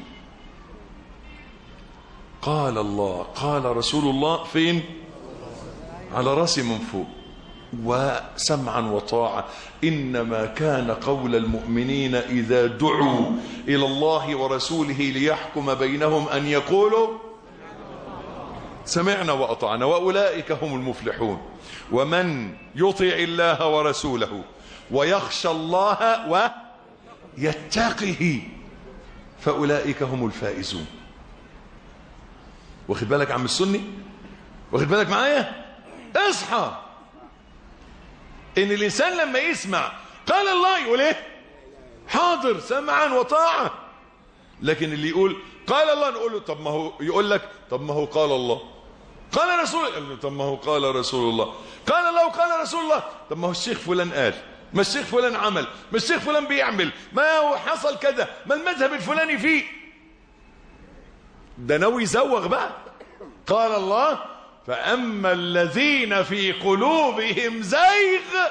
قال الله قال رسول الله فين؟ على راسي من فوق. وسمعا وطاعة. إنما كان قول المؤمنين إذا دعوا إلى الله ورسوله ليحكم بينهم أن يقولوا سمعنا وأطعنا وأولئك هم المفلحون. ومن يطع الله ورسوله ويخشى الله ويتقه فأولئك هم الفائزون. واخد بالك عم السني؟ واخد بالك معايا؟ اصحى. ان الانسان لما يسمع قال الله يقول ايه؟ حاضر سمعا وطاعة. لكن اللي يقول قال الله نقول له طب ما هو يقول لك طب ما هو قال الله قال رسول الله. طب ما هو قال رسول الله قال الله وقال رسول الله. طب ما هو الشيخ فلان قال، ما الشيخ فلان عمل، ما الشيخ فلان بيعمل، ما هو حصل كذا، ما المذهب الفلاني فيه. ده ناوي يزوغ بقى. قال الله فأما الذين في قلوبهم زيغ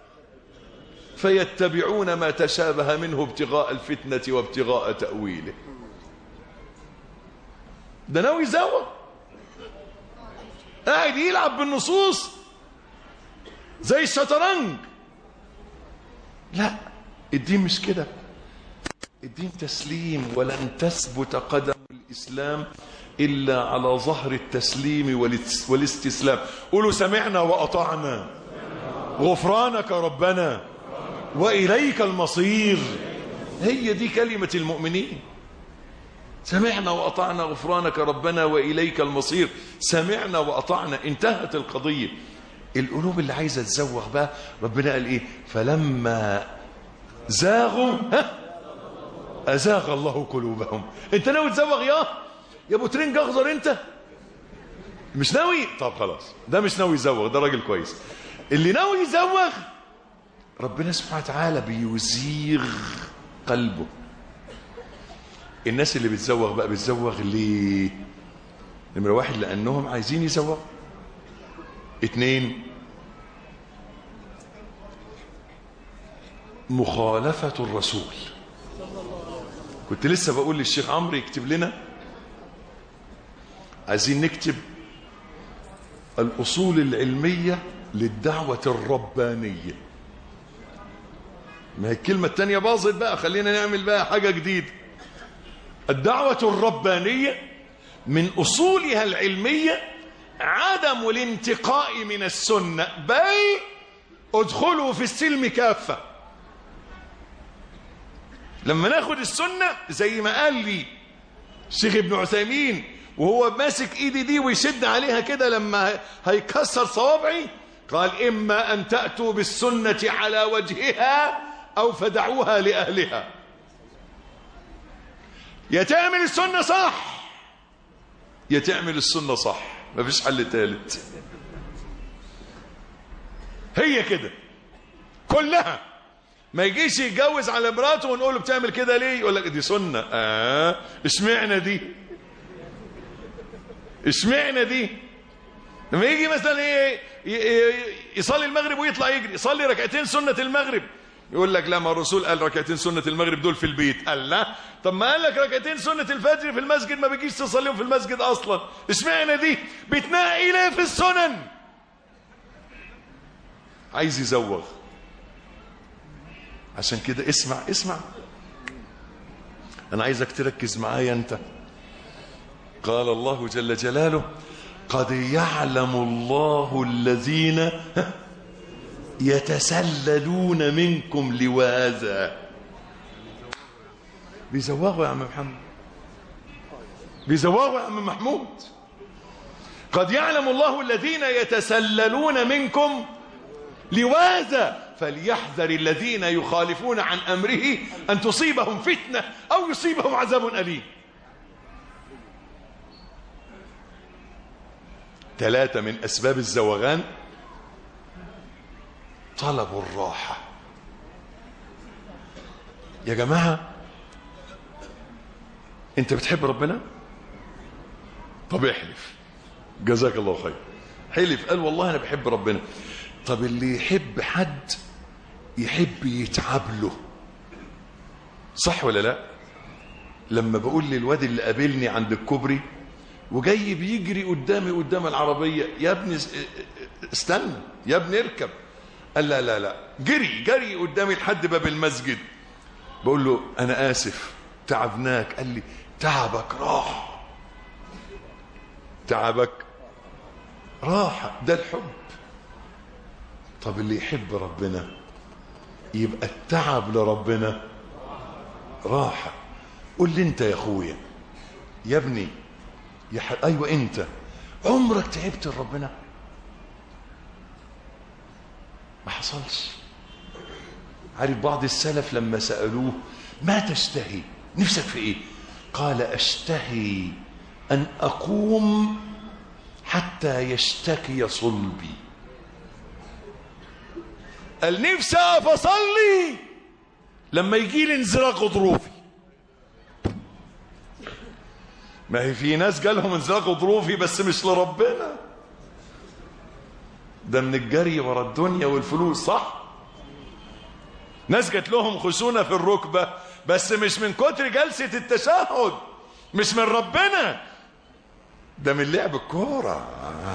فيتبعون ما تشابه منه ابتغاء الفتنة وابتغاء تأويله. ده ناوي يزوغ، قاعد يلعب بالنصوص زي الشطرنج. لا، الدين مش كده. الدين تسليم. ولن تثبت قدم الإسلام إلا على ظهر التسليم والاستسلام. قولوا سمعنا وأطعنا غفرانك ربنا وإليك المصير. هي دي كلمة المؤمنين. سمعنا وأطعنا غفرانك ربنا وإليك المصير. سمعنا وأطعنا، انتهت القضية. القلوب اللي عايزة تزوغ بقى ربنا قال إيه؟ فلما زاغوا أزاغ الله قلوبهم. انت ناوي تزوغ يا ابو ترنج اخضر؟ انت مش ناوي؟ طب خلاص، ده مش ناوي يزوغ، ده راجل كويس. اللي ناوي يزوغ ربنا سبحانه وتعالى بيزيغ قلبه. الناس اللي بتزوغ بقى بتزوغ ليه؟ نمرة واحد لأنهم عايزين يزوغ. 2 مخالفة الرسول. كنت لسه بقول للشيخ عمرو يكتب لنا، عايزين نكتب الأصول العلمية للدعوة الربانية. ما هي الكلمة التانية باظت بقى، خلينا نعمل بقى حاجة جديدة. الدعوة الربانية من أصولها العلمية عدم الانتقاء من السنة، بل ادخلوا في السلم كافة. لما ناخد السنة زي ما قال لي الشيخ ابن عثيمين وهو ماسك ايدي دي ويشد عليها كده لما هيكسر صوابعي، قال إما أن تأتوا بالسنة على وجهها أو فدعوها لأهلها. يا تعمل السنة صح يا تعمل السنة صح، مفيش حل تالت. هي كده كلها. ما يجيش يتجوز على مراته ونقول له بتعمل كده ليه؟ يقول لك دي سنة. اشمعنى دي؟ اشمعنى دي؟ لما يجي مثلا ايه يصلي المغرب ويطلع يجري يصلي ركعتين سنة المغرب، يقول لك لا، ما الرسول قال ركعتين سنة المغرب دول في البيت. قال لا، طب ما قال لك ركعتين سنة الفجر في المسجد، ما بيجيش تصليهم في المسجد اصلا. اشمعنى دي؟ بتنقي ليه في السنن؟ عايز يزوغ. عشان كده اسمع انا عايزك تركز معايا انت. قال الله جل جلاله: قد يعلم الله الذين يتسللون منكم لواذا. بيزوغوا يا عم محمد، بيزوغوا يا عم محمود. قد يعلم الله الذين يتسللون منكم لواذا فليحذر الذين يخالفون عن أمره أن تصيبهم فتنة أو يصيبهم عذاب أليم. 3 من أسباب الزوغان: طلب الراحة. يا جماعة، أنت بتحب ربنا؟ طب احلف، جزاك الله خير. حلف قال والله أنا بحب ربنا. طب اللي يحب حد يحب يتعب له، صح ولا لا؟ لما بقول للواد اللي قابلني عند الكوبري وجاي بيجري قدام العربية: يا ابني استنى، يا ابني اركب. قال لا، جري قدامي لحد باب المسجد. بقول له: انا اسف تعبناك. قال لي: تعبك راحة، تعبك راحة، ده الحب. طب اللي يحب ربنا يبقى التعب لربنا راحة. قول لي انت يا اخويا، يا ابني، ايوه انت، عمرك تعبت لربنا؟ ما حصلش. عارف بعض السلف لما سألوه: ما تشتهي؟ نفسك في ايه؟ قال: اشتهي ان اقوم حتى يشتكي صلبي. قال: نفسي اقف اصلي لما يجي لي انزلاق غضروفي. ما هي في ناس جالهم انزلاق غضروفي بس مش لربنا، ده من الجري ورا الدنيا والفلوس، صح؟ ناس جات لهم خشونة في الركبة بس مش من كتر جلسة التشهد، مش من ربنا، ده من لعب الكورة.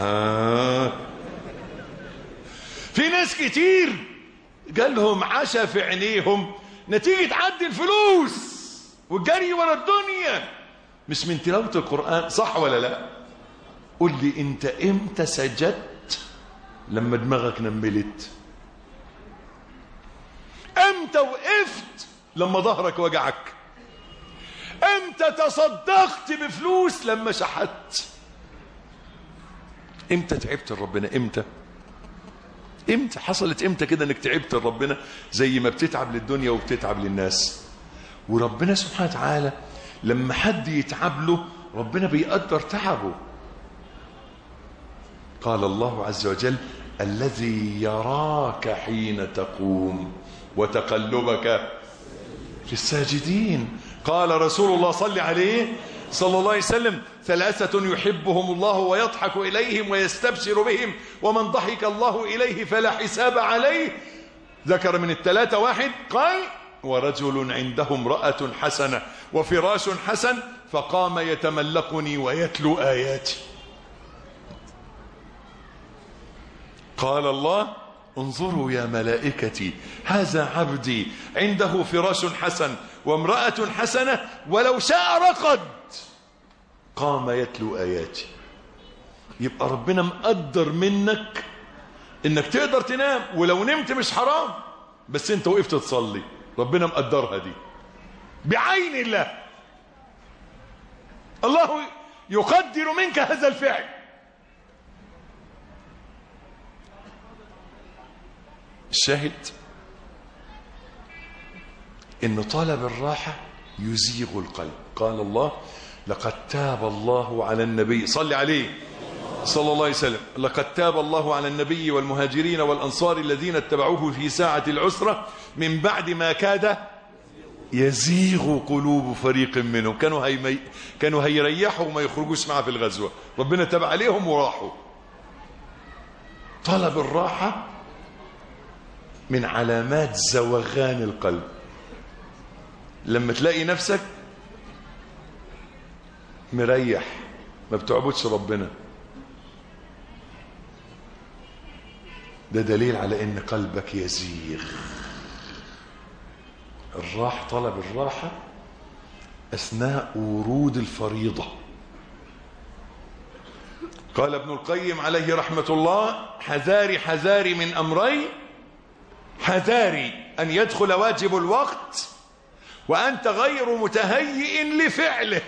في ناس كتير جالهم عشا في عينيهم نتيجة عد الفلوس والجري ورا الدنيا، مش من تلاوة القرآن، صح ولا لا؟ قل لي انت امتى سجدت لما دماغك نملت؟ امتى وقفت لما ظهرك وجعك؟ امتى تصدقت بفلوس لما شحت؟ امتى تعبت لربنا؟ امتى حصلت امتى كده انك تعبت لربنا زي ما بتتعب للدنيا وبتتعب للناس؟ وربنا سبحانه وتعالى لما حد يتعب له ربنا بيقدر تعبه. قال الله عز وجل: الذي يراك حين تقوم وتقلبك في الساجدين. قال رسول الله صلى عليه صلى الله عليه وسلم: 3 يحبهم الله ويضحك إليهم ويستبشر بهم ومن ضحك الله إليه فلا حساب عليه. ذكر من ال3 واحد، قال: ورجل عنده امرأة حسنة وفراش حسن فقام يتملقني ويتلو آياتي. قال الله: انظروا يا ملائكتي، هذا عبدي عنده فراش حسن وامرأة حسنة ولو شاء رقد قام يتلو آياتي. يبقى ربنا مقدر منك انك تقدر تنام، ولو نمت مش حرام، بس انت وقفت تصلي، ربنا مقدرها دي بعين الله. الله يقدر منك هذا الفعل. الشاهد ان طلب الراحة يزيغ القلب. قال الله: لقد تاب الله على النبي، صل عليه صلى الله عليه وسلم، لقد تاب الله على النبي والمهاجرين والأنصار الذين اتبعوه في ساعة العسرة من بعد ما كاد يزيغ قلوب فريق منهم. كانوا هيريحوا وما يخرجوش معه في الغزوة، ربنا تاب عليهم وراحوا. طلب الراحة من علامات زوغان القلب. لما تلاقي نفسك مريح ما بتعبدش ربنا، ده دليل على ان قلبك يزيغ. طلب الراحة اثناء ورود الفريضة. قال ابن القيم عليه رحمة الله: حذاري من أمرين، حذاري أن يدخل واجب الوقت وأنت غير متهيئ لفعله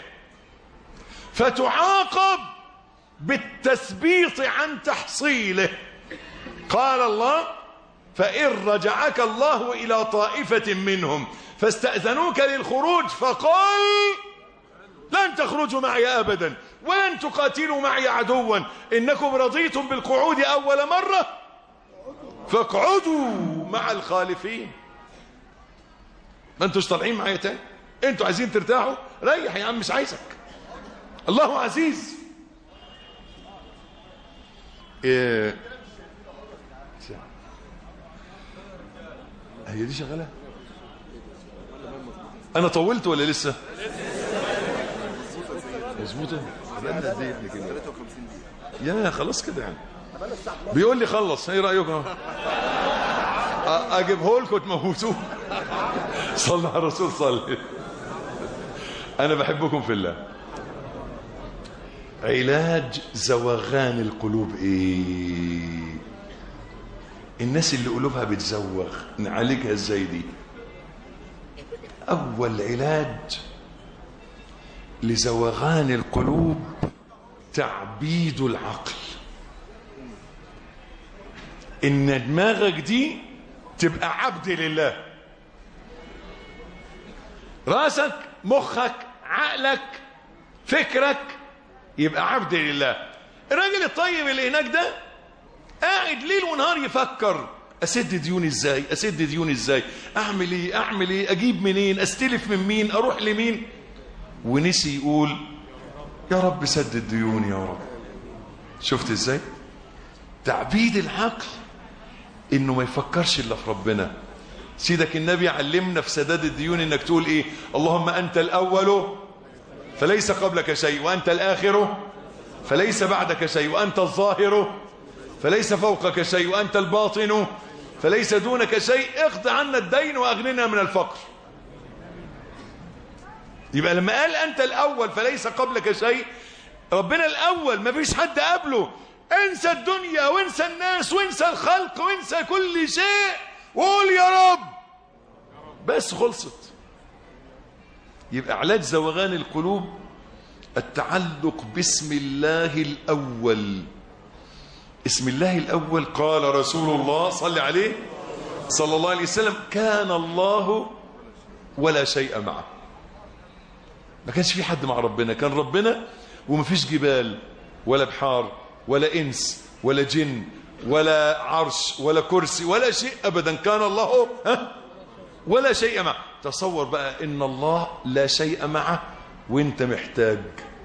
فتعاقب بالتثبيط عن تحصيله. قال الله: فإن رجعك الله إلى طائفة منهم فاستأذنوك للخروج فقل لن تخرجوا معي أبدا ولن تقاتلوا معي عدوا إنكم رضيتم بالقعود أول مرة فاقعدوا مع الخالفين. ما انتوش طالعين معايا تاني، انتوا عايزين ترتاحوا، ريح يا عم، مش عايزك، الله عزيز. هي دي شغالة؟ انا طولت ولا لسه؟ مظبوطه. يا خلاص كده يعني. بيقول لي خلص، ايه رايكم؟ اجيبه لكم تموتوه. صلى على الرسول صلى. انا بحبكم في الله. علاج زوغان القلوب ايه؟ الناس اللي قلوبها بتزوغ نعالجها ازاي دي؟ اول علاج لزوغان القلوب تعبيد العقل. ان دماغك دي تبقى عبد لله، راسك مخك عقلك فكرك يبقى عبد لله. الراجل الطيب اللي هناك ده قاعد ليل ونهار يفكر: اسد ديوني ازاي، اسد ديوني ازاي، اعمل ايه، اجيب منين، استلف من مين، اروح لمين، ونسي يقول يا رب سدد ديوني يا رب. شفت ازاي؟ تعبيد العقل انه ما يفكرش الا في ربنا. سيدك النبي علمنا في سداد الديون انك تقول ايه؟ اللهم انت الاول فليس قبلك شيء، وانت الاخر فليس بعدك شيء، وانت الظاهر فليس فوقك شيء، وانت الباطن فليس دونك شيء، اقض عنا الدين واغننا من الفقر. يبقى لما قال انت الاول فليس قبلك شيء، ربنا الاول ما فيش حد قبله. انسى الدنيا وانسى الناس وانسى الخلق وانسى كل شيء وقول يا رب بس، خلصت. يبقى علاج زوغان القلوب التعلق باسم الله الاول. اسم الله الاول قال رسول الله صلى عليه صلى الله عليه وسلم: كان الله ولا شيء معه. ما كانش في حد مع ربنا، كان ربنا وما فيش جبال ولا بحار ولا انس ولا جن ولا عرش ولا كرسي ولا شيء ابدا. كان الله ولا شيء معه. تصور بقى ان الله لا شيء معه وانت محتاج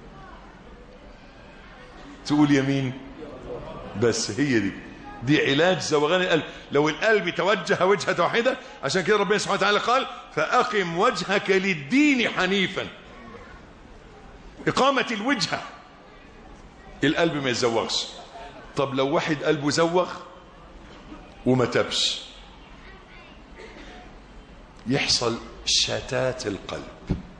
تقول يمين. بس هي دي علاج زوغان القلب. لو القلب توجه وجهة واحدة، عشان كده ربنا سبحانه وتعالى قال: فأقم وجهك للدين حنيفا. إقامة الوجهة، القلب ما يزوغش. طب لو واحد قلبه زوغ وما تبش، يحصل شتات القلب.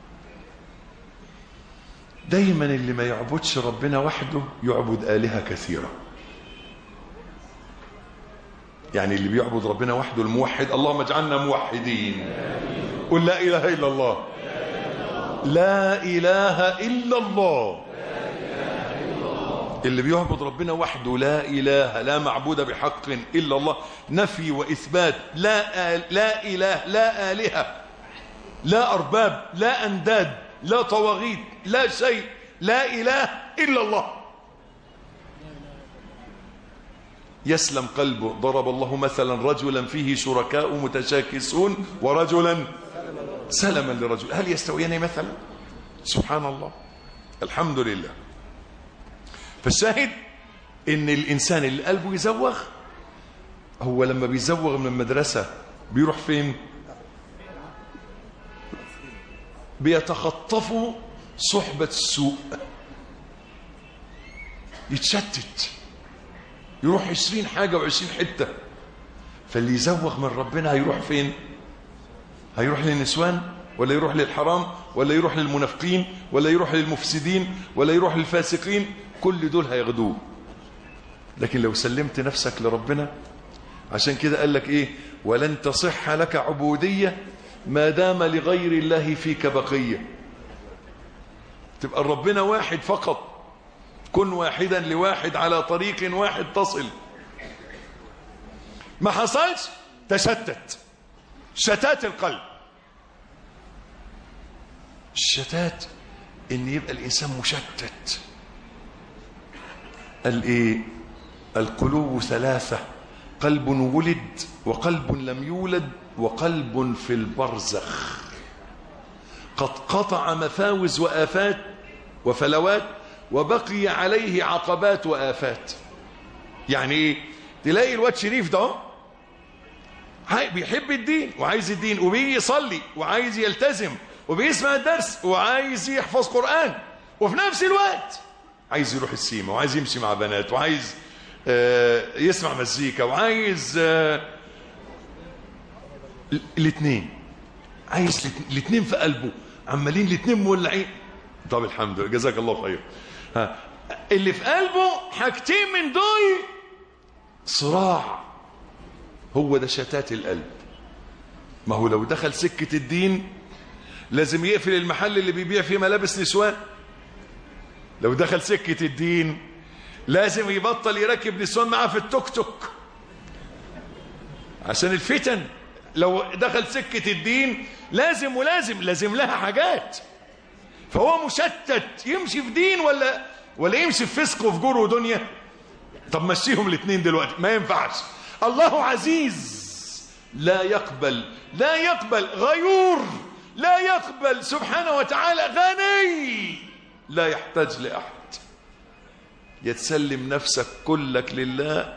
دايما اللي ما يعبدش ربنا وحده يعبد آلهة كثيرة. يعني اللي بيعبد ربنا وحده الموحد، اللهم اجعلنا موحدين، قل لا إله إلا الله، لا إله إلا الله. اللي بيعبد ربنا وحده لا إله، لا معبود بحق إلا الله، نفي وإثبات، لا إله، لا آلهة، لا أرباب، لا أنداد، لا طواغيت، لا شيء، لا إله إلا الله. يسلم قلبه. ضرب الله مثلا رجلا فيه شركاء متشاكسون ورجلا سلما لرجل، هل يستويان مثلا؟ سبحان الله، الحمد لله. فالشاهد ان الانسان اللي قلبه يزوغ، هو لما بيزوغ من المدرسة بيروح فين؟ بيتخطفوا صحبة السوء، يتشتت، يروح 20 حاجة و20 حتة. فاللي يزوغ من ربنا هيروح فين؟ هيروح للنسوان، ولا يروح للحرام، ولا يروح للمنافقين، ولا يروح للمفسدين، ولا يروح للفاسقين. كل دول هياخدوه. لكن لو سلمت نفسك لربنا، عشان كده قال لك ايه؟ ولن تصح لك عبودية ما دام لغير الله فيك بقية. تبقى ربنا واحد فقط، كن واحدا لواحد على طريق واحد تصل. ما حصلش تشتت، شتات القلب. الشتات ان يبقى الانسان مشتت. قال ايه؟ القلوب ثلاثة: قلب ولد، وقلب لم يولد، وقلب في البرزخ، قد قطع مفاوز وآفات وفلوات، وبقي عليه عقبات وآفات. يعني ايه؟ تلاقي الواد شريف ده بيحب الدين وعايز الدين، وبيجي يصلي وعايز يلتزم، وبيسمع الدرس وعايز يحفظ قرآن، وفي نفس الوقت عايز يروح السيما، وعايز يمشي مع بنات، وعايز يسمع مزيكا، وعايز الاثنين، عايز الاثنين في قلبه، عمالين الاثنين مولعين. طب الحمد لله، جزاك الله خير. اللي في قلبه حاجتين من دول صراع، هو ده شتات القلب. ما هو لو دخل سكة الدين لازم يقفل المحل اللي بيبيع فيه ملابس نسوان. لو دخل سكة الدين لازم يبطل يركب نسوان معاه في التوك توك عشان الفتن. لو دخل سكة الدين لازم لها حاجات. فهو مشتت، يمشي في دين ولا يمشي في فسق وفجور ودنيا. طب مشيهم الاثنين دلوقتي، ما ينفعش. الله عزيز لا يقبل غيور، لا يقبل سبحانه وتعالى غني، لا يحتاج لأحد. يتسلم نفسك كلك لله.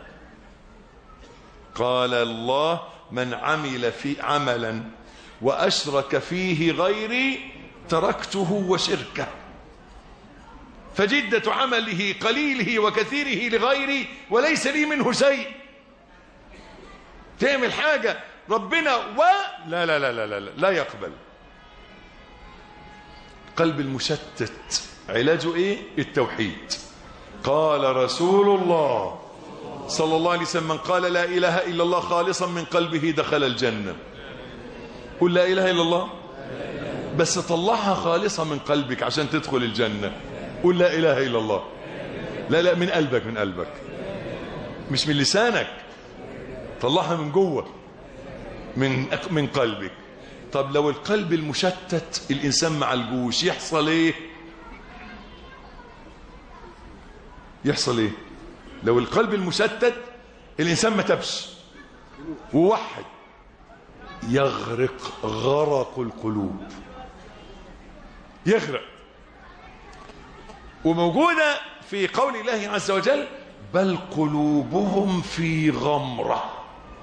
قال الله: من عمل في عملا وأشرك فيه غيري تركته وشركه، فجدة عمله قليله وكثيره لغيري وليس لي منه شيء. تعمل حاجة ربنا لا لا لا لا لا, لا يقبل. قلب المشتت علاجه ايه؟ التوحيد. قال رسول الله صلى الله عليه وسلم: من قال لا إله إلا الله خالصا من قلبه دخل الجنة. قل لا إله إلا الله، بس طلعها خالصة من قلبك عشان تدخل الجنة. قل لا إله إلا الله، لا من قلبك، من قلبك، مش من لسانك. طلعها من جوه، من قلبك. طب لو القلب المشتت الإنسان مع الجوش يحصل ايه؟ يحصل ايه لو القلب المشتت الإنسان ما تبش ووحد؟ يغرق غرق القلوب، يغرق. وموجودة في قول الله عز وجل: بل قلوبهم في غمرة.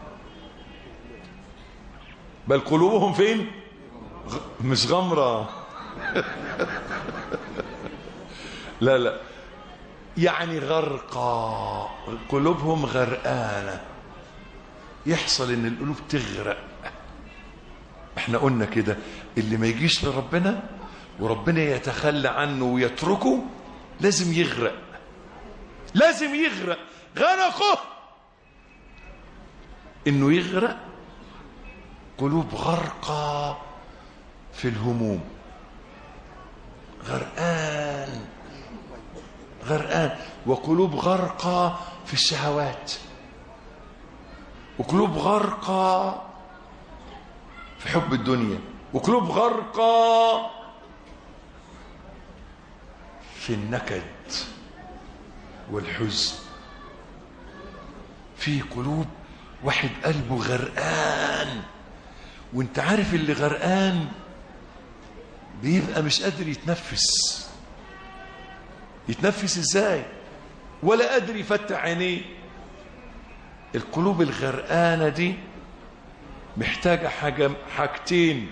بل قلوبهم فين؟ مش غمرة لا يعني غرقى، قلوبهم غرقانة. يحصل ان القلوب تغرق. احنا قلنا كده، اللي ما يجيش لربنا وربنا يتخلى عنه ويتركه لازم يغرق، لازم يغرق. غرقه انه يغرق قلوب غرقى في الهموم، غرقان، وقلوب غرقى في الشهوات، وقلوب غرقى في حب الدنيا، وقلوب غرقى في النكد والحزن. في قلوب واحد قلبه غرقان، وانت عارف اللي غرقان بيبقى مش قادر يتنفس ازاي، ولا قادر يفتح عينيه. القلوب الغرقانة دي محتاجة حاجتين: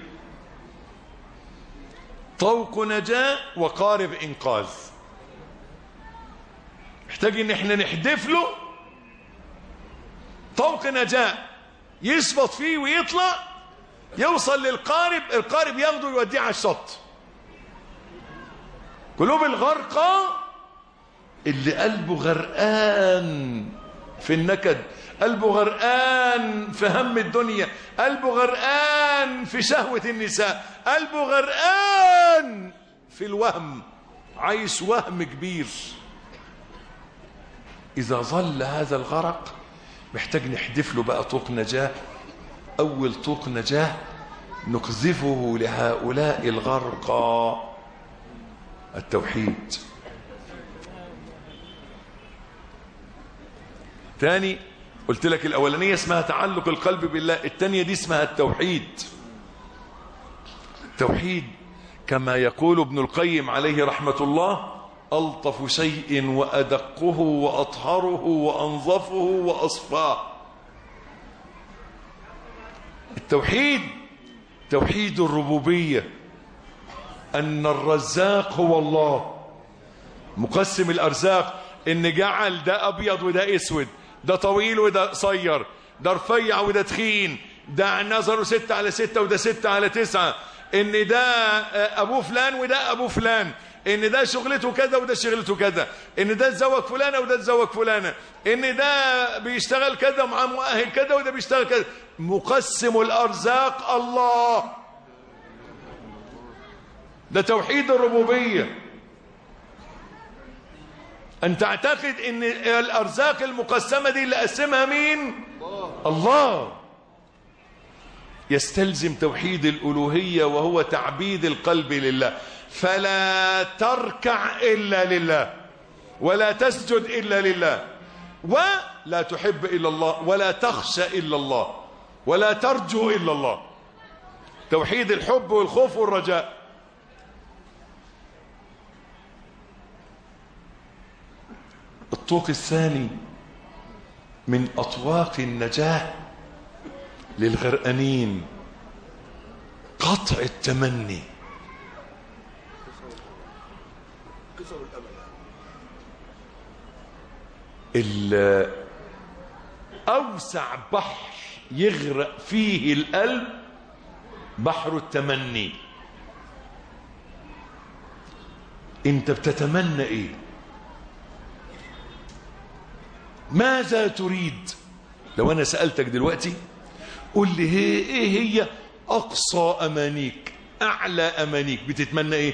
طوق نجاة وقارب إنقاذ. محتاج ان احنا نحدف له طوق نجاة يثبت فيه ويطلع، يوصل للقارب، القارب ياخده ويوديه على الشط. قلوب الغرقى اللي قلبه غرقان في النكد، قلبه غرقان في هم الدنيا، قلبه غرقان في شهوة النساء، قلبه غرقان في الوهم، عايش وهم كبير. إذا ظل هذا الغرق محتاج نحدف له بقى طوق نجاة. أول طوق نجاة نقذفه لهؤلاء الغرقى: التوحيد. ثاني قلت لك الأولانية اسمها تعلق القلب بالله، الثانية دي اسمها التوحيد. التوحيد كما يقول ابن القيم عليه رحمة الله: ألطف شيء وأدقه وأطهره وأنظفه وأصفاه. التوحيد توحيد الربوبية، أن الرزاق هو الله، مقسم الأرزاق، إن جعل ده أبيض وده أسود، ده طويل وده قصير، ده رفيع وده تخين، ده نظره 6/6 وده 6/9، إن ده أبوه فلان وده أبوه فلان، إن ده شغلته كذا وده شغلته كذا، إن ده تزوج فلانة وده تزوج فلانة، إن ده بيشتغل كذا ومعاه مؤهل كذا وده بيشتغل كذا. مقسم الأرزاق الله، ده توحيد الربوبية. أن تعتقد إن الأرزاق المقسمة دي اللي قسمها مين؟ الله. يستلزم توحيد الألوهية، وهو تعبيد القلب لله. فلا تركع إلا لله، ولا تسجد إلا لله، ولا تحب إلا الله، ولا تخشى إلا الله، ولا ترجو إلا الله. توحيد الحب والخوف والرجاء. الطوق الثاني من أطواق النجاة للغرقانين: قطع التمني. أوسع بحر يغرق فيه القلب بحر التمني. انت بتتمنى ايه؟ ماذا تريد؟ لو انا سألتك دلوقتي قل لي ايه هي اقصى امانيك، اعلى امانيك، بتتمنى ايه؟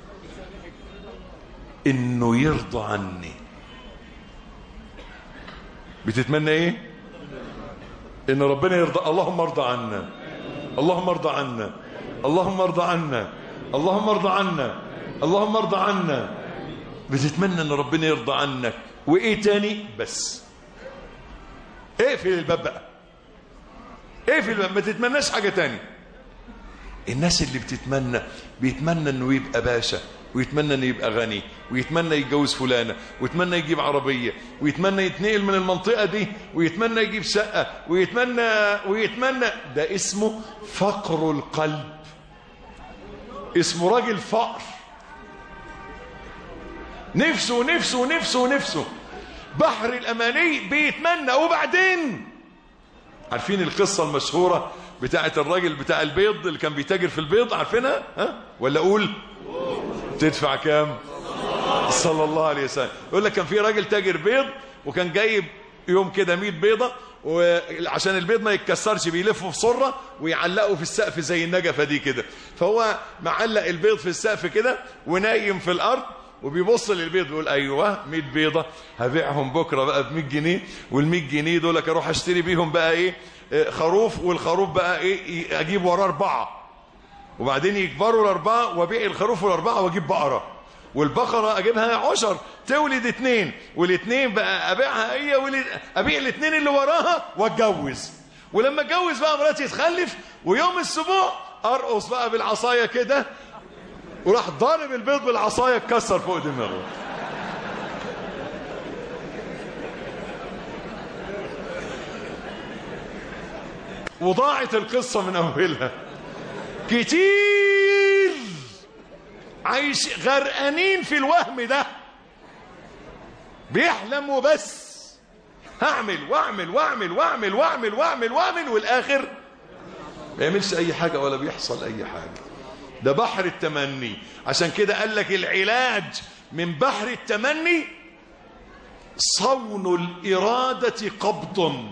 انه يرضى عني. بتتمنى ايه؟ ان ربنا يرضى. اللهم ارضى عنا، اللهم ارضى عنا، اللهم ارضى عنا، اللهم ارضى عنا، اللهم ارضى عنا. بتتمنى ان ربنا يرضى عنك. وايه تاني؟ بس اقفل الباب بقى، اقفل الباب، ما تتمناش حاجة تاني. الناس اللي بيتمنى انه يبقى باشا، ويتمنى انه يبقى غني، ويتمنى يتجوز فلانة، ويتمنى يجيب عربية، ويتمنى يتنقل من المنطقة دي، ويتمنى يجيب شقة، ويتمنى. ده اسمه فقر القلب، اسمه راجل فقر. نفسه نفسه نفسه نفسه بحر الأماني بيتمنى. وبعدين عارفين القصة المشهورة بتاعت الراجل بتاع البيض اللي كان بيتاجر في البيض؟ عارفينها؟ ها؟ ولا أقول تدفع كام؟ صلى الله عليه وسلم. يقول لك كان في راجل تاجر بيض، وكان جايب يوم كده 100 بيضة، وعشان البيض ما يتكسرش بيلفه في صرة ويعلقه في السقف زي النجفة دي كده. فهو معلق البيض في السقف كده ونايم في الأرض، وبيبص للبيض بيقول ايوه 100 بيضة هبيعهم بكرة بقى ب 100 جنيه، وال100 جنيه دول اروح اشتري بيهم بقى ايه؟ خروف، والخروف بقى ايه؟ اجيب وراه 4، وبعدين يكبروا ال4 وابيع الخروف وال4 واجيب بقرة، والبقرة اجيبها 10 تولد 2 والاثنين بقى ابيعها هي ابيع الاثنين اللي وراها واتجوز، ولما اتجوز بقى مراتي تخلف، ويوم السبوع ارقص بقى بالعصايه كده، وراح ضارب البيض بالعصايه اتكسر فوق دماغه. وضاعت القصه من اولها. كتير عايش غرقانين في الوهم ده، بيحلم وبس، هعمل واعمل واعمل واعمل واعمل واعمل واعمل، والاخر ما يعملش اي حاجه ولا بيحصل اي حاجه. ده بحر التمني. عشان كده قال لك العلاج من بحر التمني صون الإرادة قبض.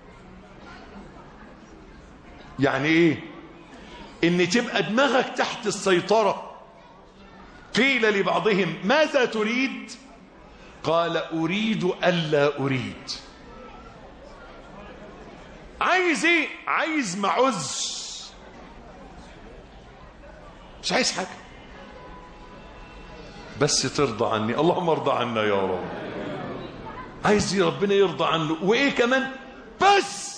يعني ايه؟ ان تبقى دماغك تحت السيطرة. قيل لبعضهم ماذا تريد؟ قال أريد ألا أريد. عايز ايه؟ عايز معز، مش عايز حاجة، بس ترضى عني. اللهم ارضى عنا يا رب. عايز ربنا يرضى عنه، وايه كمان؟ بس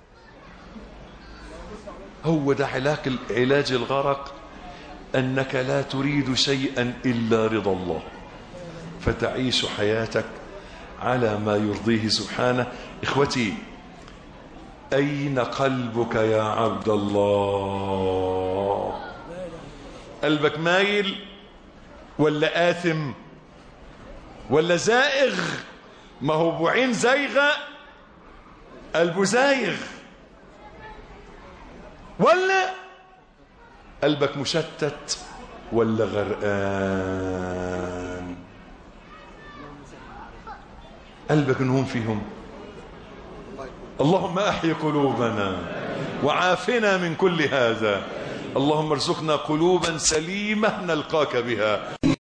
هو ده علاج الغرق، انك لا تريد شيئا الا رضا الله، فتعيش حياتك على ما يرضيه سبحانه. اخوتي، اين قلبك يا عبد الله؟ قلبك مايل ولا آثم ولا زائغ؟ ما هو بعين زايغة قلبه زايغ، ولا قلبك مشتت ولا غرقان؟ قلبك نهم فيهم. اللهم احي قلوبنا وعافنا من كل هذا. اللهم ارزقنا قلوبا سليمة نلقاك بها.